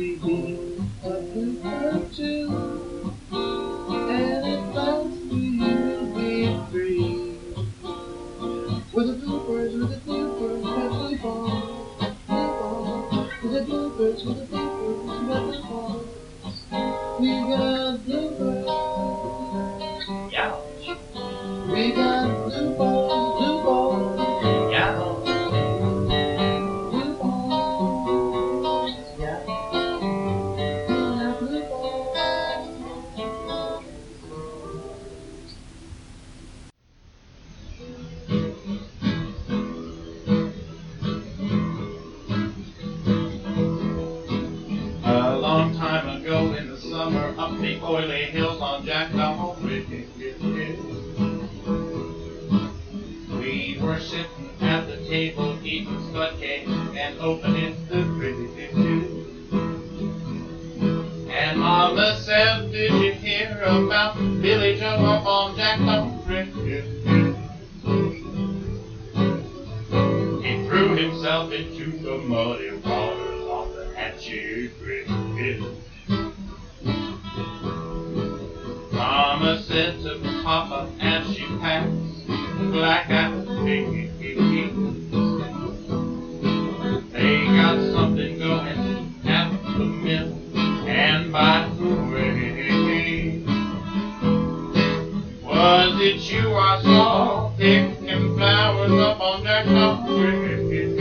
we be a bluebird too, and at last we will be free. With the bluebirds, with the bluebirds, with the blue balls, with the bluebirds, with the bluebirds, with the blue balls. We got bluebirds, Yeah. we got blue balls, Yeah. blue balls, yeah. We got blue balls. A long time ago in the summer, up the oily hills on Jackdaw Ridge, we were sitting at the table eating spud cake and opening the fridge. And Mama said, did you hear about Billy Joe up on Jackdaw Ridge? He threw himself into the muddy waters off the Hatchie Bridge. Mama said to Papa as she passed black-eyed peas, they got something going at the mill and by the way. Was it you I saw picking flowers up on Jackdaw Ridge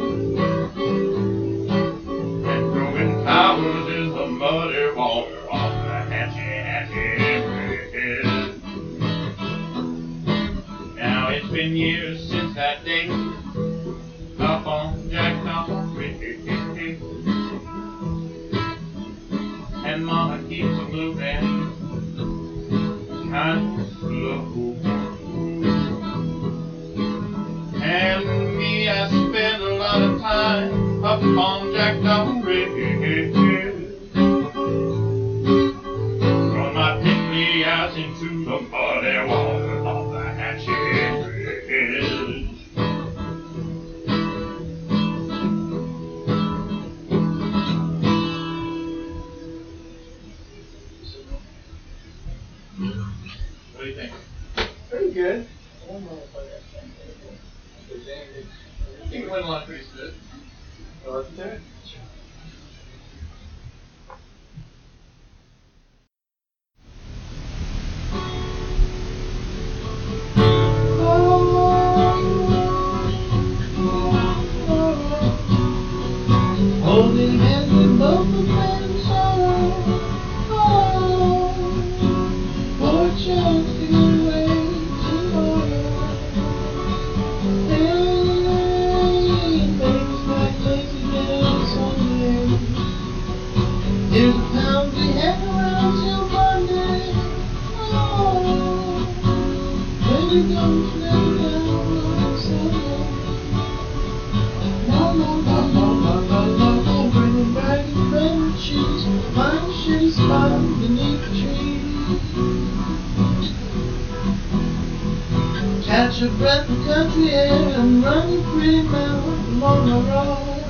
and throwing flowers in the muddy water off the Hatchie Bridge? Now it's been years since that day up on Jackdaw Ridge, and Mama keeps a moving kind of slow. And me, I spend a lot of time up on Jackdaw Ridge. Run my pickly eyes into the muddy water of the Hatchie Bridge. What do you think? Pretty good. I think it went along pretty smooth. Wasn't it? Holding hands in both of them sorrow. Oh, for a chance to get away tomorrow. Hey, things like lazy days Sunday. Here's a pound we hang around till Monday. Oh, when you go to lay down on Sunday. No, no, no, no, no, no, no, no, bringing back your favorite shoes. Find a shitty spot beneath the tree. Catch a breath of country air and run your pretty mouth along the road.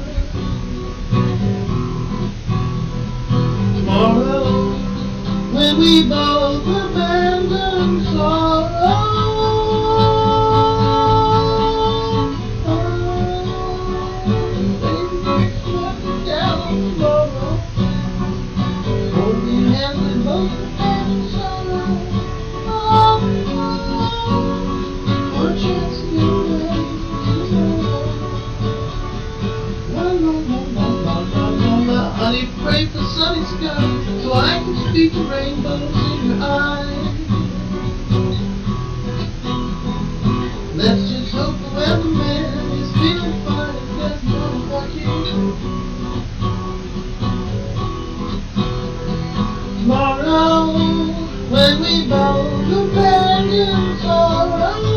Tomorrow, when we both abandon sorrow. Honey, pray for sunny skies so I can speak the rainbows in your eyes. Let's just hope the weatherman is feeling fine and there's no fucking. Tomorrow, when we both abandon sorrow.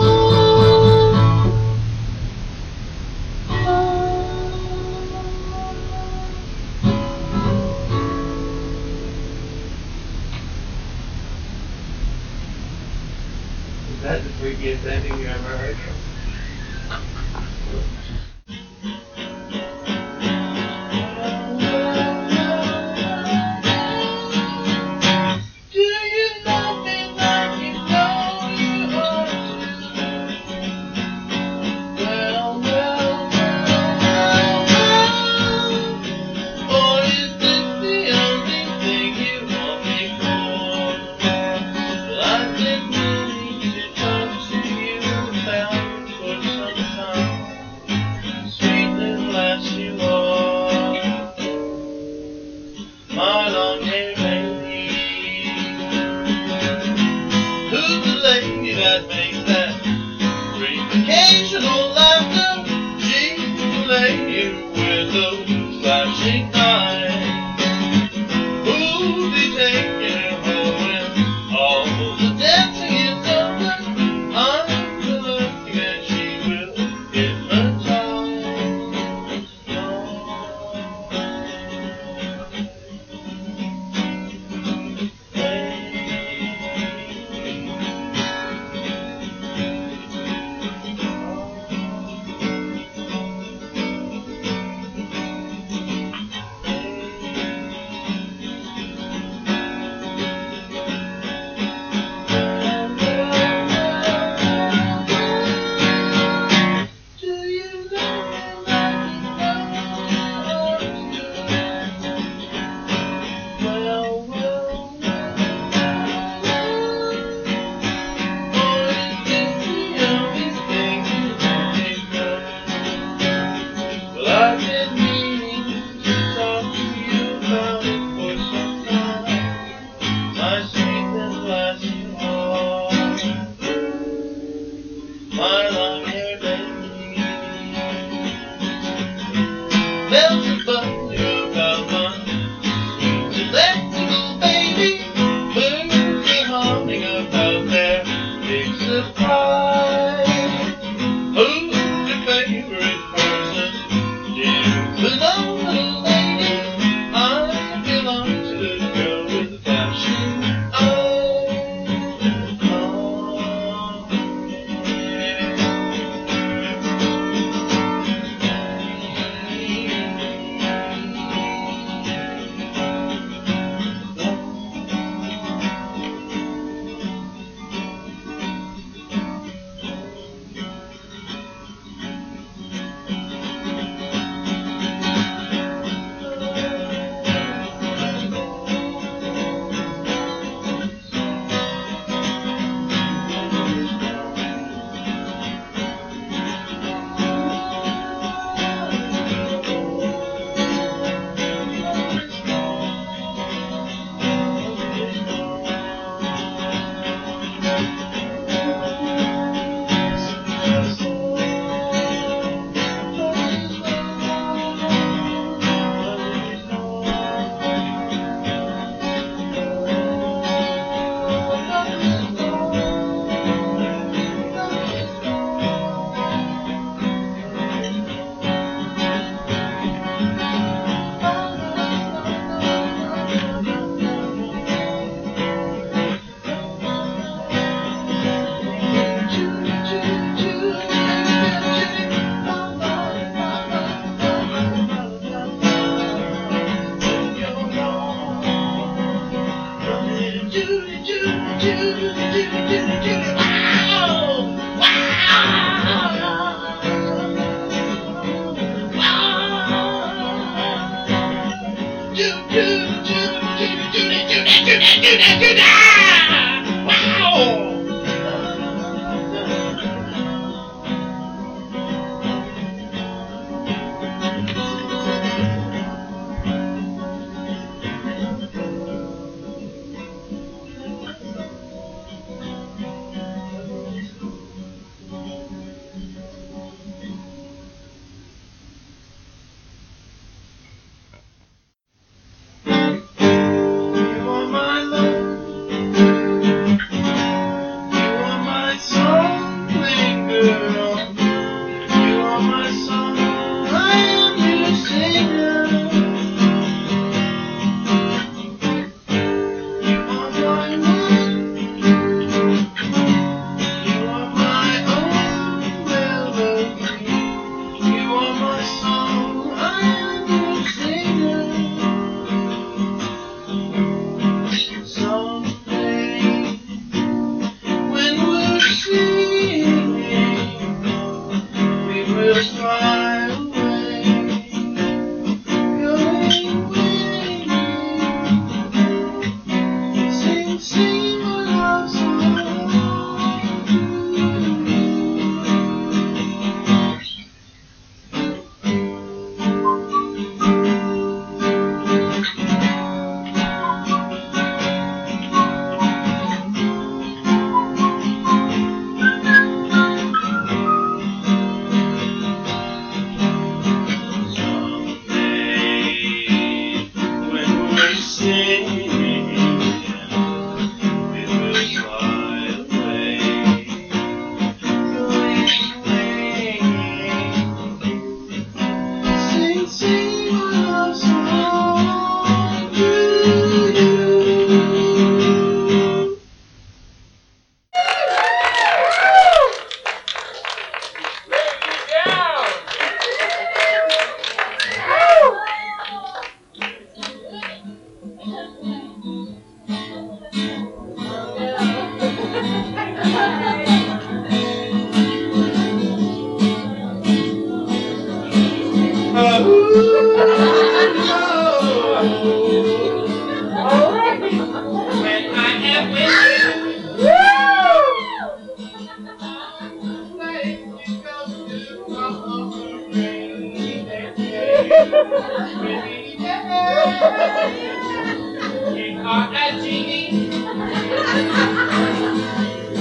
Is that the freakiest ending you ever heard? dancing night. Who'll be taking her home when all the dancing is over? I'm looking and she will I've been meaning to talk to you about it for some time. My sweet and lasting heart, my long-haired lady, there's a button about my sweet electrical baby. Birds are humming about their big surprise. Who's your favorite person? Hello, little lady, I belong to the girl with the flashing eyes. You are my love.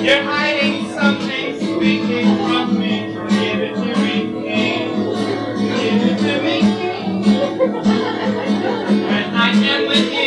You're hiding something speaking from me. Give it to me, King. Give it to me, King. When I am with you.